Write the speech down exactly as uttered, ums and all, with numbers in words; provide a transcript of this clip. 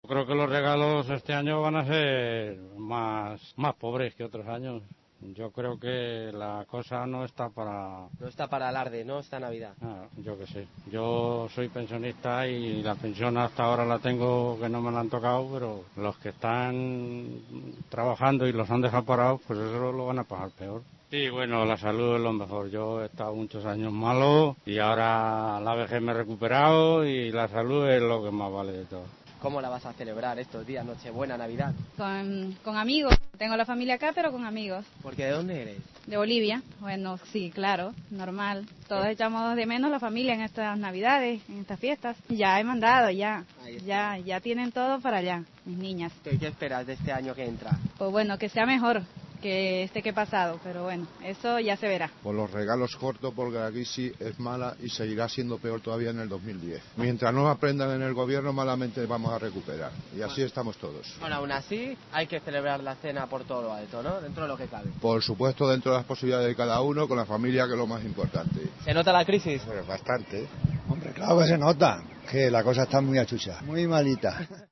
Creo que los regalos este año van a ser más, más pobres que otros años. Yo creo que la cosa no está para... No está para alarde, ¿no? Esta Navidad. Ah, yo qué sé. Yo soy pensionista y la pensión hasta ahora la tengo, que no me la han tocado, pero los que están trabajando y los han dejado parados, pues eso lo van a pagar peor. Sí, bueno, la salud es lo mejor. Yo he estado muchos años malo y ahora la vejez me he recuperado y la salud es lo que más vale de todo. ¿Cómo la vas a celebrar estos días? Nochebuena, Navidad. Con, con amigos. Tengo la familia acá, pero con amigos. ¿Porque de dónde eres? De Bolivia. Bueno, sí, claro, normal. Todos sí. Echamos de menos la familia en estas Navidades, en estas fiestas. Ya he mandado, ya. Ya, ya tienen todo para allá, mis niñas. ¿Qué, qué esperas de este año que entra? Pues bueno, que sea mejor que este que he pasado, pero bueno, eso ya se verá. Por los regalos cortos, porque la crisis es mala y seguirá siendo peor todavía en el dos mil diez. Mientras no aprendan en el gobierno, malamente vamos a recuperar. Y así estamos todos. Bueno, aún así, hay que celebrar la cena por todo lo alto, ¿no? Dentro de lo que cabe. Por supuesto, dentro de las posibilidades de cada uno, con la familia, que es lo más importante. ¿Se nota la crisis? Pues bastante. Hombre, claro que se nota, que la cosa está muy achucha, muy malita.